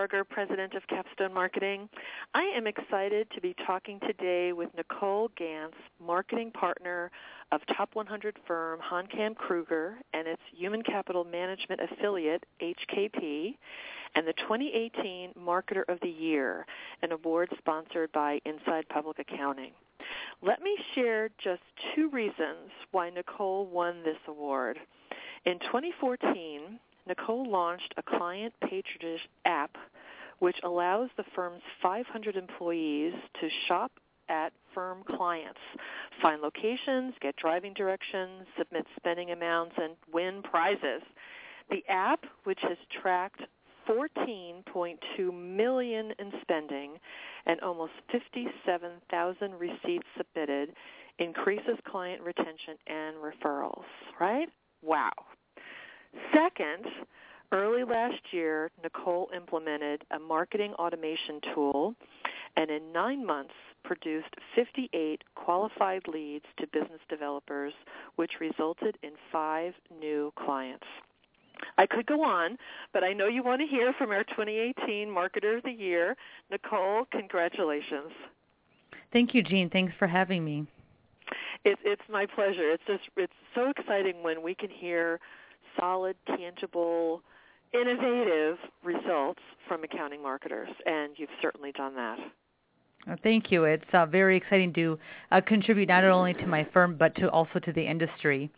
Barger, President of Capstone Marketing. I am excited to be talking today with Nicole Gantz, Marketing Partner of Top 100 firm Honkam Kruger and its Human Capital Management affiliate, HKP, and the 2018 Marketer of the Year, an award sponsored by Inside Public Accounting. Let me share just 2 reasons why Nicole won this award. In 2014, Nicole launched a client patronage app which allows the firm's 500 employees to shop at firm clients, find locations, get driving directions, submit spending amounts, and win prizes. The app, which has tracked $14.2 million in spending and almost 57,000 receipts submitted, increases client retention and referrals, right? Wow. Second, early last year, Nicole implemented a marketing automation tool and in 9 months produced 58 qualified leads to business developers, which resulted in 5 new clients. I could go on, but I know you want to hear from our 2018 Marketer of the Year. Nicole, congratulations. Thank you, Jean. Thanks for having me. It's my pleasure. It's so exciting when we can hear solid, tangible, innovative results from accounting marketers, and you've certainly done that. Thank you. It's very exciting to contribute not only to my firm, but also to the industry.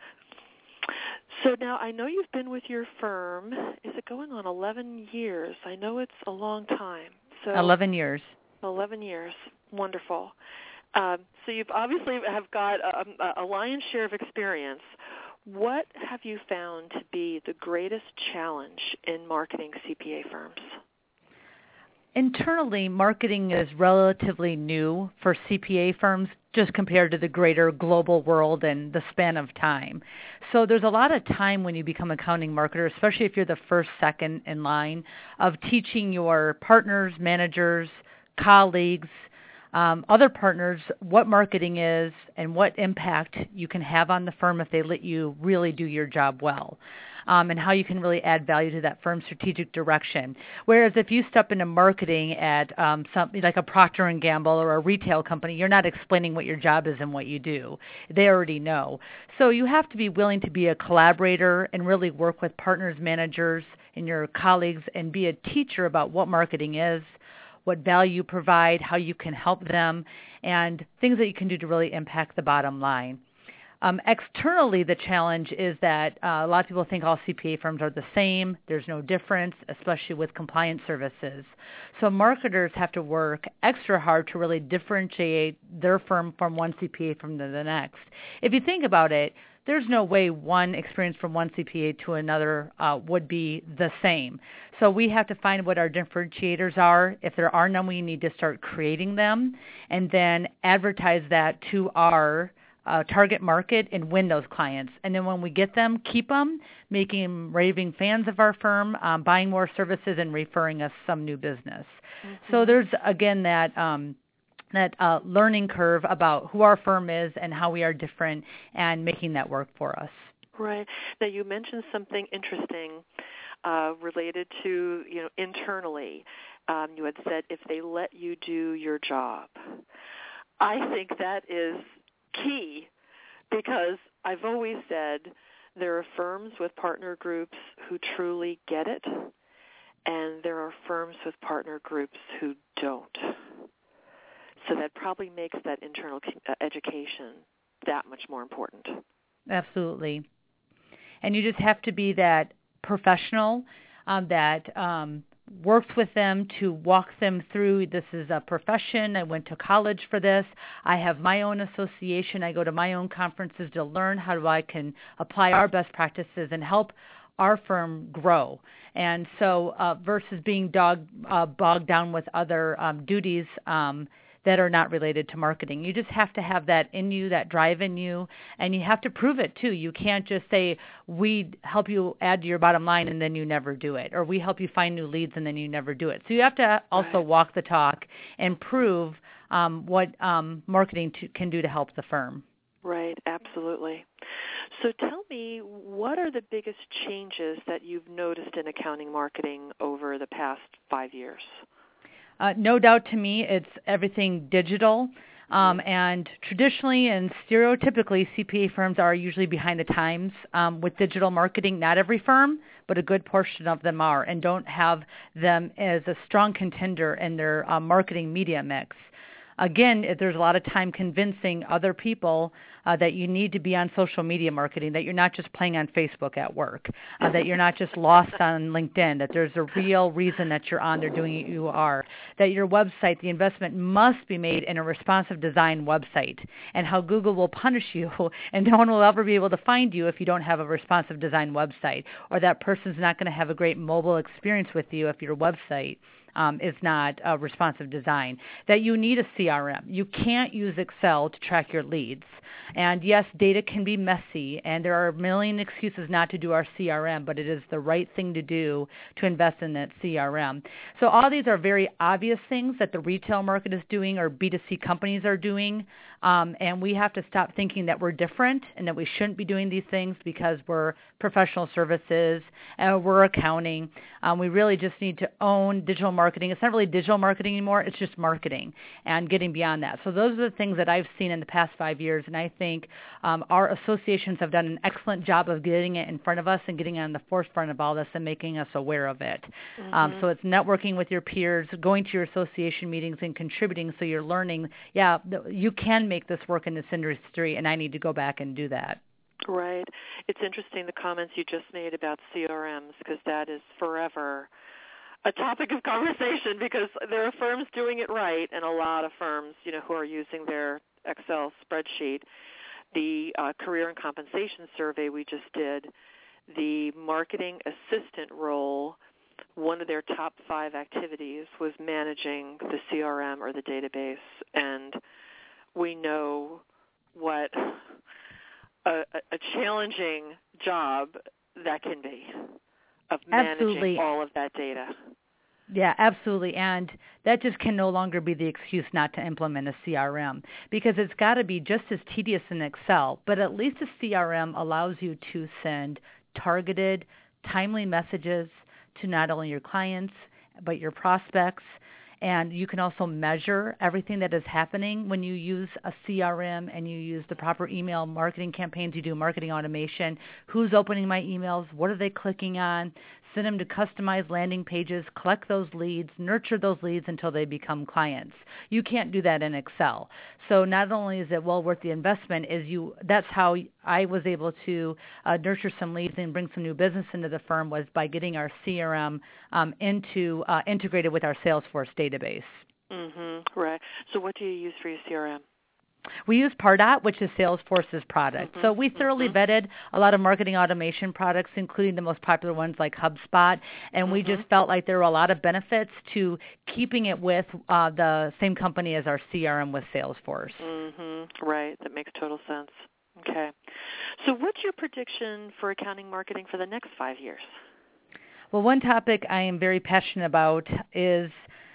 So now I know you've been with your firm. Is it going on 11 years? I know it's a long time. So 11 years. 11 years. Wonderful. So you've obviously have got a lion's share of experience. What have you found to be the greatest challenge in marketing CPA firms? Internally, marketing is relatively new for CPA firms just compared to the greater global world and the span of time. So there's a lot of time when you become an accounting marketer, especially if you're the first, second in line, of teaching your partners, managers, colleagues, other partners what marketing is and what impact you can have on the firm if they let you really do your job well, and how you can really add value to that firm's strategic direction. Whereas if you step into marketing at something like a Procter & Gamble or a retail company, you're not explaining what your job is and what you do. They already know. So you have to be willing to be a collaborator and really work with partners, managers, and your colleagues and be a teacher about what marketing is, what value you provide, how you can help them, and things that you can do to really impact the bottom line. Externally, the challenge is that a lot of people think all CPA firms are the same. There's no difference, especially with compliance services. So marketers have to work extra hard to really differentiate their firm from one CPA from the next. If you think about it, there's no way one experience from one CPA to another would be the same. So we have to find what our differentiators are. If there are none, we need to start creating them and then advertise that to our target market and win those clients. And then when we get them, keep them, making them raving fans of our firm, buying more services and referring us some new business. Mm-hmm. So there's, again, that learning curve about who our firm is and how we are different and making that work for us. Right. Now, you mentioned something interesting related to, internally. You had said if they let you do your job. I think that is key because I've always said there are firms with partner groups who truly get it, and there are firms with partner groups who don't. So that probably makes that internal education that much more important. Absolutely. And you just have to be that professional that works with them to walk them through, this is a profession. I went to college for this. I have my own association. I go to my own conferences to learn how I can apply our best practices and help our firm grow. And so versus being bogged down with other duties that are not related to marketing. You just have to have that in you, that drive in you, and you have to prove it too. You can't just say, we help you add to your bottom line and then you never do it, or we help you find new leads and then you never do it. So you have to also walk the talk and prove what marketing can do to help the firm. Right, absolutely. So tell me, what are the biggest changes that you've noticed in accounting marketing over the past 5 No doubt to me, it's everything digital. And traditionally and stereotypically, CPA firms are usually behind the times with digital marketing. Not every firm, but a good portion of them are, and don't have them as a strong contender in their marketing media mix. Again, there's a lot of time convincing other people that you need to be on social media marketing, that you're not just playing on Facebook at work, that you're not just lost on LinkedIn, that there's a real reason that you're on there doing what you are, that your website, the investment must be made in a responsive design website, and how Google will punish you and no one will ever be able to find you if you don't have a responsive design website, or that person's not going to have a great mobile experience with you if your website is not a responsive design, that you need a CRM. You can't use Excel to track your leads. And yes, data can be messy, and there are a million excuses not to do our CRM, but it is the right thing to do to invest in that CRM. So all these are very obvious things that the retail market is doing or B2C companies are doing, and we have to stop thinking that we're different and that we shouldn't be doing these things because we're professional services and we're accounting. We really just need to own digital marketing. It's not really digital marketing anymore. It's just marketing and getting beyond that. So those are the things that I've seen in the past 5 years, and I think our associations have done an excellent job of getting it in front of us and getting it on the forefront of all this and making us aware of it. So it's networking with your peers, going to your association meetings and contributing so you're learning, you can make this work in this industry, and I need to go back and do that. Right. It's interesting the comments you just made about CRMs, because that is forever a topic of conversation, because there are firms doing it right and a lot of firms, who are using their Excel spreadsheet. The career and compensation survey we just did, the marketing assistant role, one of their top 5 activities was managing the CRM or the database, and we know what a challenging job that can be of managing all of that data. Yeah, absolutely. And that just can no longer be the excuse not to implement a CRM, because it's got to be just as tedious in Excel, but at least a CRM allows you to send targeted, timely messages to not only your clients, but your prospects. And you can also measure everything that is happening when you use a CRM and you use the proper email marketing campaigns. You do marketing automation. Who's opening my emails? What are they clicking on? Send them to customized landing pages, collect those leads, nurture those leads until they become clients. You can't do that in Excel. So not only is it well worth the investment, that's how I was able to nurture some leads and bring some new business into the firm, was by getting our CRM integrated with our Salesforce database. Right. So what do you use for your CRM? We use Pardot, which is Salesforce's product. So we thoroughly vetted a lot of marketing automation products, including the most popular ones like HubSpot, and we just felt like there were a lot of benefits to keeping it with the same company as our CRM with Salesforce. Right. That makes total sense. Okay. So what's your prediction for accounting marketing for the next 5 years? Well, one topic I am very passionate about is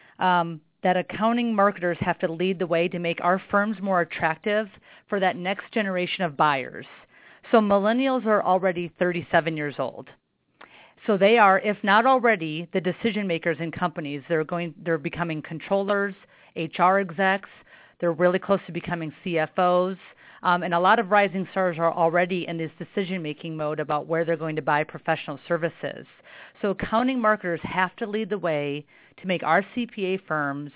that accounting marketers have to lead the way to make our firms more attractive for that next generation of buyers. So millennials are already 37 years old. So they are, if not already, the decision makers in companies. They're becoming controllers, HR execs. They're really close to becoming CFOs. And a lot of rising stars are already in this decision-making mode about where they're going to buy professional services. So accounting marketers have to lead the way to make our CPA firms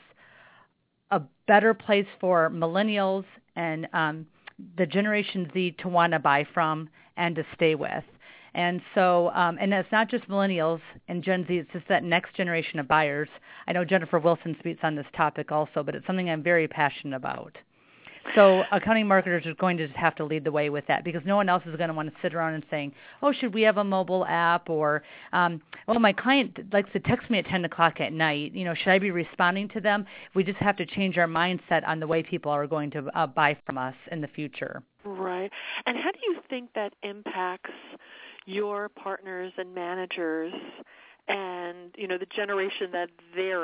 a better place for millennials and the Generation Z to want to buy from and to stay with. And so, and it's not just millennials and Gen Z, it's just that next generation of buyers. I know Jennifer Wilson speaks on this topic also, but it's something I'm very passionate about. So accounting marketers are going to just have to lead the way with that, because no one else is going to want to sit around and saying, oh, should we have a mobile app? Or, well, my client likes to text me at 10 o'clock at night. Should I be responding to them? We just have to change our mindset on the way people are going to buy from us in the future. Right. And how do you think that impacts your partners and managers and, the generation that they're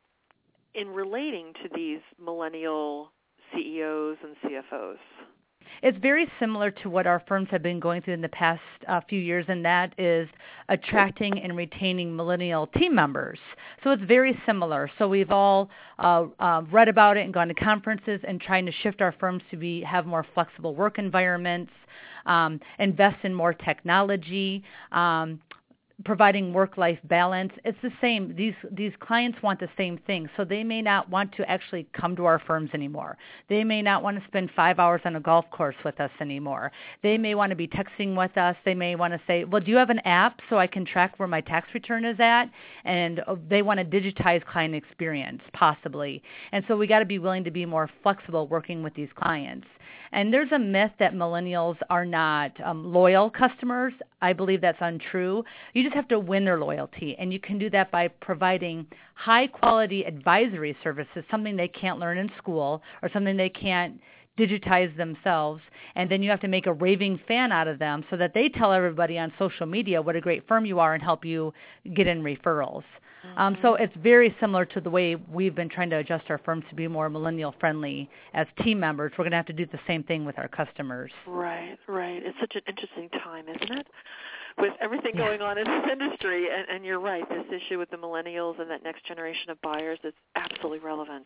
in relating to these millennial CEOs and CFOs? It's very similar to what our firms have been going through in the past few years, and that is attracting and retaining millennial team members. So it's very similar. So we've all read about it and gone to conferences and trying to shift our firms to have more flexible work environments, invest in more technology, providing work-life balance. It's the same. These clients want the same thing. So they may not want to actually come to our firms anymore. They may not want to spend 5 hours on a golf course with us anymore. They may want to be texting with us. They may want to say, well, do you have an app so I can track where my tax return is at? And they want to digitize client experience, possibly. And so we got to be willing to be more flexible working with these clients. And there's a myth that millennials are not loyal customers. I believe that's untrue. You just have to win their loyalty, and you can do that by providing high-quality advisory services, something they can't learn in school or something they can't digitize themselves, and then you have to make a raving fan out of them so that they tell everybody on social media what a great firm you are and help you get in referrals. So it's very similar to the way we've been trying to adjust our firms to be more millennial-friendly as team members. We're going to have to do the same thing with our customers. Right. It's such an interesting time, isn't it? With everything going on in this industry, and you're right, this issue with the millennials and that next generation of buyers is absolutely relevant.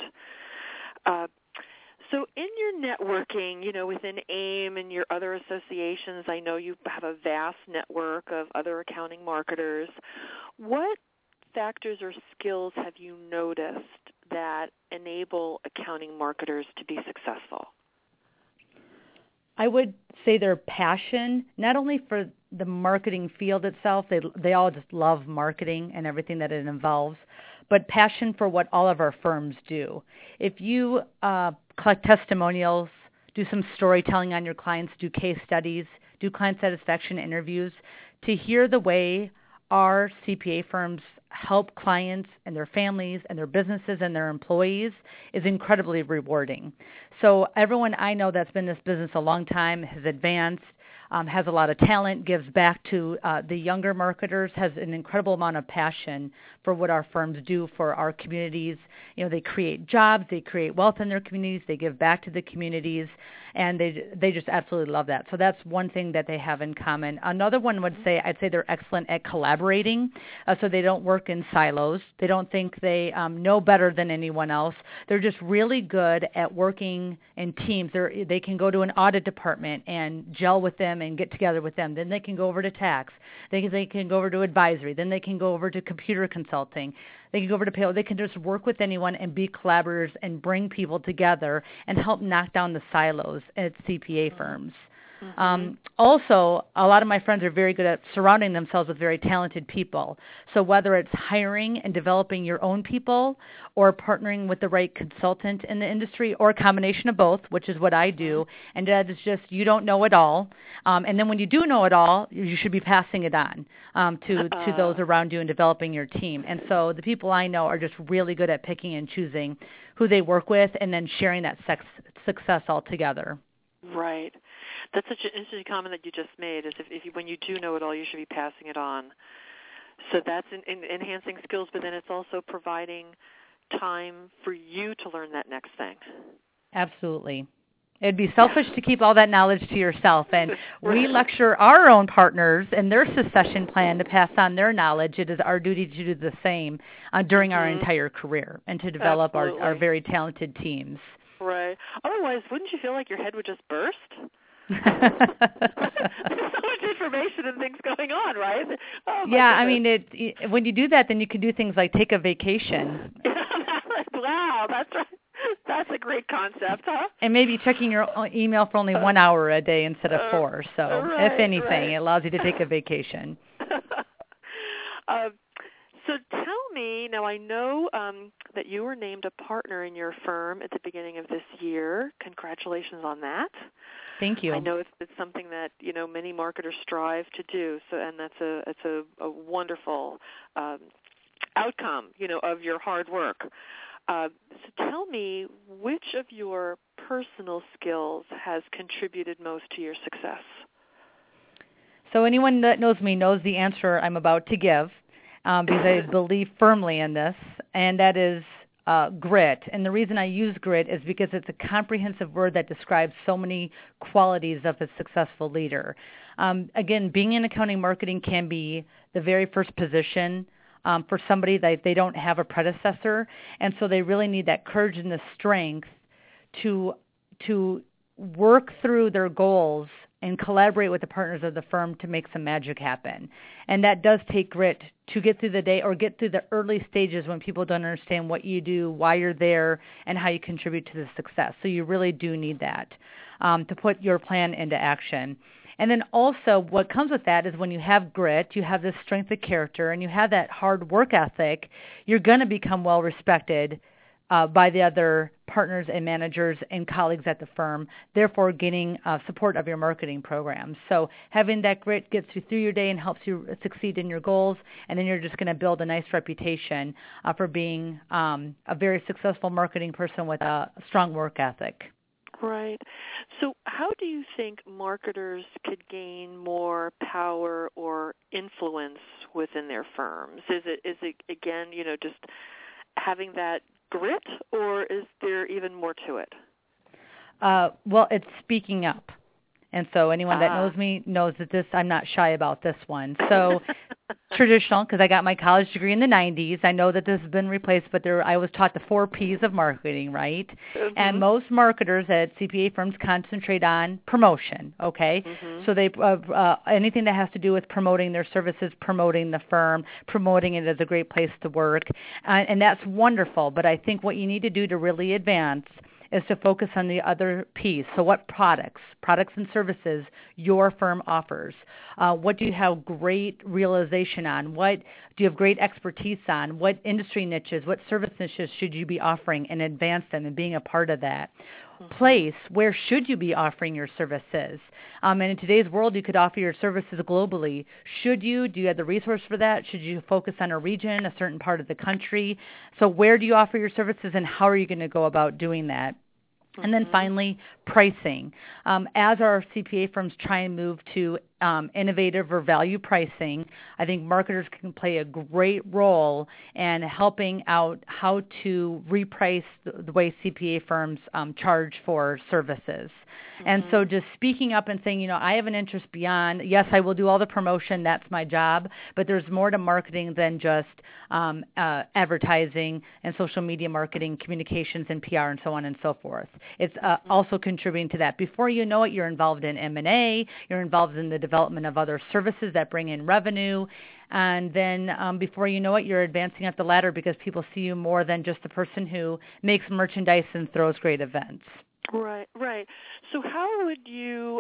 So in your networking, within AIM and your other associations, I know you have a vast network of other accounting marketers. What factors or skills have you noticed that enable accounting marketers to be successful? I would say their passion, not only for the marketing field itself, they all just love marketing and everything that it involves, but passion for what all of our firms do. If you collect testimonials, do some storytelling on your clients, do case studies, do client satisfaction interviews, to hear the way our CPA firms help clients and their families and their businesses and their employees is incredibly rewarding. So everyone I know that's been in this business a long time has advanced, has a lot of talent, gives back to the younger marketers, has an incredible amount of passion for what our firms do for our communities. They create jobs, they create wealth in their communities, they give back to the communities, and they just absolutely love that. So that's one thing that they have in common. Another one I'd say they're excellent at collaborating, so they don't work in silos. They don't think they know better than anyone else. They're just really good at working in teams. They can go to an audit department and gel with them and get together with them. Then they can go over to tax. They can go over to advisory. Then they can go over to computer consulting. They can go over to payroll. They can just work with anyone and be collaborators and bring people together and help knock down the silos at CPA firms. Also, a lot of my friends are very good at surrounding themselves with very talented people. So whether it's hiring and developing your own people or partnering with the right consultant in the industry or a combination of both, which is what I do, and that is just you don't know it all. And then when you do know it all, you should be passing it on to those around you and developing your team. And so the people I know are just really good at picking and choosing who they work with and then sharing that success all together. Right. That's such an interesting comment that you just made, is when you do know it all, you should be passing it on. So that's enhancing skills, but then it's also providing time for you to learn that next thing. Absolutely. It'd be selfish to keep all that knowledge to yourself, and we lecture our own partners in their succession plan to pass on their knowledge. It is our duty to do the same during our entire career and to develop our very talented teams. Right. Otherwise, wouldn't you feel like your head would just burst? There's so much information and things going on, right? Oh, yeah, goodness. I mean, when you do that, then you can do things like take a vacation. Wow, that's right. That's a great concept, huh? And maybe checking your email for only 1 hour a day instead of 4. So, if anything, it allows you to take a vacation. So tell me, now I know that you were named a partner in your firm at the beginning of this year. Congratulations on that. Thank you. I know it's something that many marketers strive to do. So, and it's a wonderful outcome of your hard work. So tell me, which of your personal skills has contributed most to your success? So anyone that knows me knows the answer I'm about to give, because I believe firmly in this, and that is grit. And the reason I use grit is because it's a comprehensive word that describes so many qualities of a successful leader. Again, being in accounting marketing can be the very first position for somebody that they don't have a predecessor, and so they really need that courage and the strength to work through their goals and collaborate with the partners of the firm to make some magic happen. And that does take grit to get through the day or get through the early stages when people don't understand what you do, why you're there, and how you contribute to the success. So you really do need that to put your plan into action. And then also what comes with that is when you have grit, you have this strength of character, and you have that hard work ethic, you're going to become well respected by the other partners and managers and colleagues at the firm, therefore gaining support of your marketing programs. So having that grit gets you through your day and helps you succeed in your goals, and then you're just going to build a nice reputation for being a very successful marketing person with a strong work ethic. Right. So how do you think marketers could gain more power or influence within their firms? Is it again, just having that grit, or is there even more to it? Well, it's speaking up. And so anyone that knows me knows that I'm not shy about this one. So traditional, because I got my college degree in the 90s. I know that this has been replaced, but I was taught the 4 Ps of marketing, right? Mm-hmm. And most marketers at CPA firms concentrate on promotion, okay? Mm-hmm. So they anything that has to do with promoting their services, promoting the firm, promoting it as a great place to work, and that's wonderful. But I think what you need to do to really advance is to focus on the other piece. So what products and services your firm offers? What do you have great realization on? What do you have great expertise on? What industry niches, what service niches should you be offering, and advance them and being a part of that? Mm-hmm. Place, where should you be offering your services? And in today's world, you could offer your services globally. Should you? Do you have the resource for that? Should you focus on a region, a certain part of the country? So where do you offer your services, and how are you going to go about doing that? And then finally, pricing. As our CPA firms try and move to innovative or value pricing, I think marketers can play a great role in helping out how to reprice the way CPA firms charge for services. Mm-hmm. And so just speaking up and saying, I have an interest beyond, yes, I will do all the promotion, that's my job, but there's more to marketing than just advertising and social media marketing, communications and PR and so on and so forth. It's also contributing to that. Before you know it, you're involved in M&A, you're involved in the development of other services that bring in revenue, and then before you know it, you're advancing up the ladder because people see you more than just the person who makes merchandise and throws great events. Right. So how would you,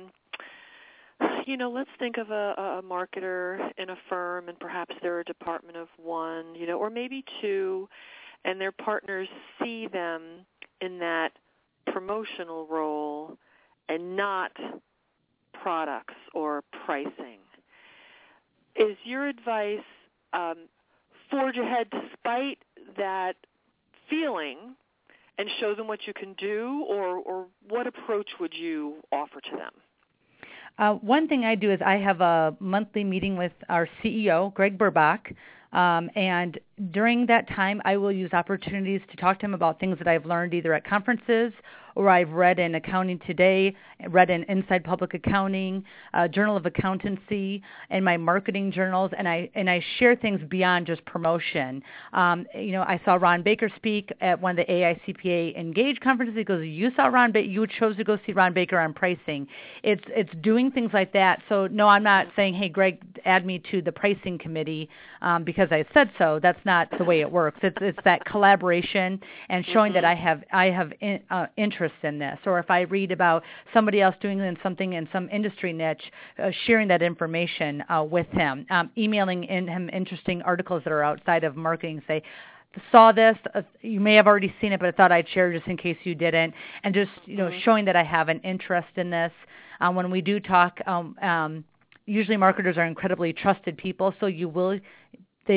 let's think of a marketer in a firm, and perhaps they're a department of 1, or maybe 2, and their partners see them in that promotional role and not products or pricing. Is your advice forge ahead despite that feeling and show them what you can do, or what approach would you offer to them? One thing I do is I have a monthly meeting with our CEO, Greg Burbach, and during that time I will use opportunities to talk to him about things that I've learned either at conferences or I've read in Accounting Today, read in Inside Public Accounting, Journal of Accountancy, and my marketing journals, and I share things beyond just promotion. I saw Ron Baker speak at one of the AICPA Engage conferences. He goes, "You saw Ron Baker. You chose to go see Ron Baker on pricing." It's doing things like that. So no, I'm not saying, "Hey, Greg, add me to the pricing committee because I said so." That's not the way it works. It's that collaboration and showing that I have interest in this, or if I read about somebody else doing something in some industry niche, sharing that information with him, emailing him interesting articles that are outside of marketing, say, saw this, you may have already seen it, but I thought I'd share just in case you didn't, and just showing that I have an interest in this. When we do talk, usually marketers are incredibly trusted people, so they will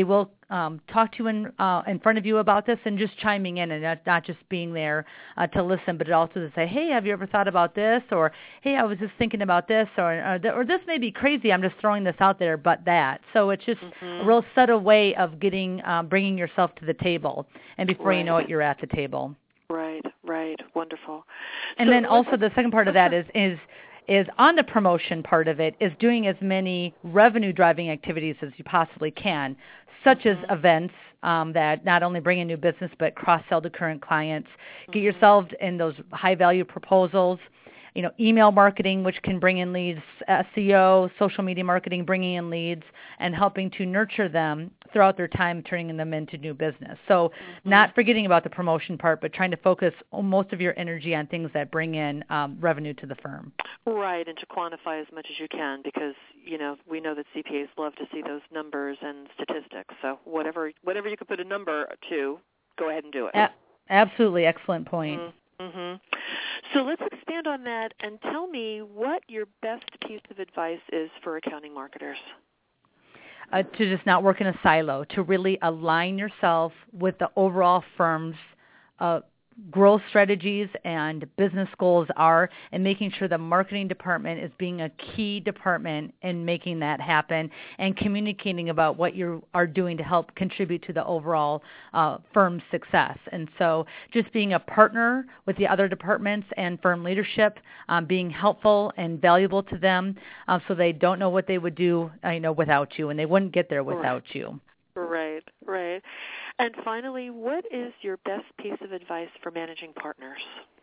talk to you in front of you about this, and just chiming in, and not just being there to listen, but also to say, hey, have you ever thought about this? Or, hey, I was just thinking about this, or this may be crazy. I'm just throwing this out there, but that. So it's just a real subtle way of bringing yourself to the table, and before you know it, you're at the table. Right. Wonderful. And then also the second part of that is on the promotion part of it is doing as many revenue-driving activities as you possibly can, such as events that not only bring in new business but cross-sell to current clients. Get yourself in those high-value proposals. Email marketing, which can bring in leads, SEO, social media marketing, bringing in leads, and helping to nurture them throughout their time, turning them into new business. So not forgetting about the promotion part, but trying to focus most of your energy on things that bring in revenue to the firm. Right, and to quantify as much as you can, because, we know that CPAs love to see those numbers and statistics. So whatever you can put a number to, go ahead and do it. Absolutely. Excellent point. Mm-hmm. So let's expand on that and tell me what your best piece of advice is for accounting marketers. To just not work in a silo, to really align yourself with the overall firm's growth strategies and business goals are, and making sure the marketing department is being a key department in making that happen, and communicating about what you are doing to help contribute to the overall firm's success. And so just being a partner with the other departments and firm leadership, being helpful and valuable to them, so they don't know what they would do without you, and they wouldn't get there without you. Right. And finally, what is your best piece of advice for managing partners?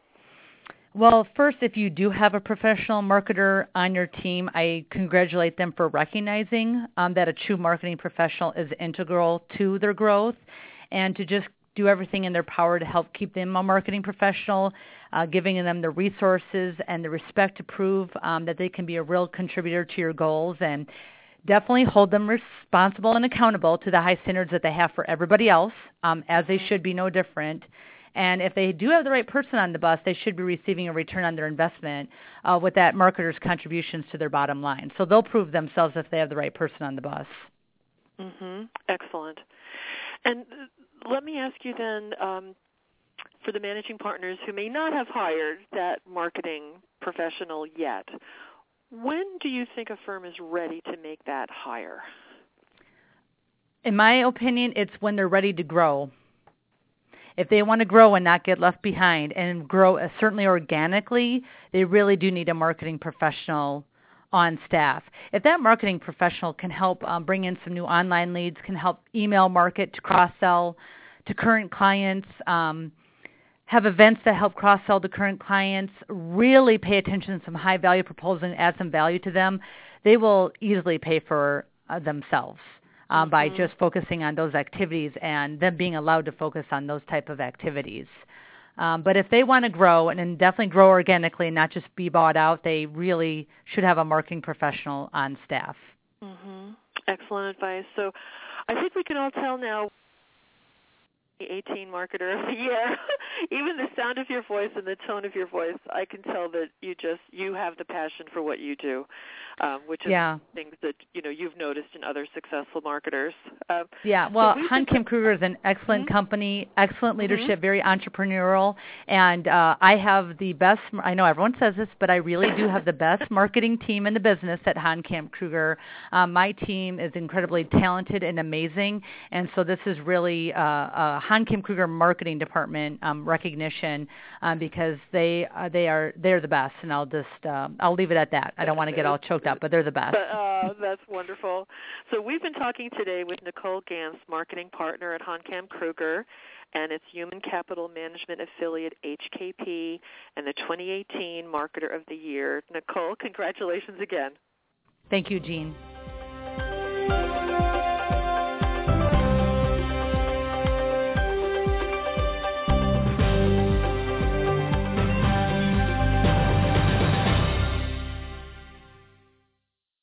Well, first, if you do have a professional marketer on your team, I congratulate them for recognizing that a true marketing professional is integral to their growth, and to just do everything in their power to help keep them a marketing professional, giving them the resources and the respect to prove that they can be a real contributor to your goals, and definitely hold them responsible and accountable to the high standards that they have for everybody else, as they should be no different. And if they do have the right person on the bus, they should be receiving a return on their investment with that marketer's contributions to their bottom line. So they'll prove themselves if they have the right person on the bus. Excellent. And let me ask you then, for the managing partners who may not have hired that marketing professional yet, when do you think a firm is ready to make that hire? In my opinion, it's when they're ready to grow. If they want to grow and not get left behind and grow certainly organically, they really do need a marketing professional on staff. If that marketing professional can help bring in some new online leads, can help email market to cross-sell to current clients, have events that help cross-sell to current clients, really pay attention to some high-value proposals and add some value to them, they will easily pay for themselves by just focusing on those activities and them being allowed to focus on those type of activities. But if they want to grow and definitely grow organically and not just be bought out, they really should have a marketing professional on staff. Excellent advice. So I think we can all tell now, the 18 Marketer of the Year. Even the sound of your voice and the tone of your voice, I can tell that you have the passion for what you do, which is things that you've noticed in other successful marketers. Hahn Kim Kruger is an excellent company, excellent leadership, very entrepreneurial, and I have the best. I know everyone says this, but I really do have the best marketing team in the business at Hahn Kim Kruger. My team is incredibly talented and amazing, and so this is really Hahn Kim Kruger Marketing Department recognition because they're the best, and I'll leave it at that. I don't want to get all choked up, but they're the best. That's wonderful. So we've been talking today with Nicole Gantz, marketing partner at Hahn Kim Kruger, and its Human Capital Management affiliate HKP, and the 2018 Marketer of the Year. Nicole, congratulations again. Thank you, Jean.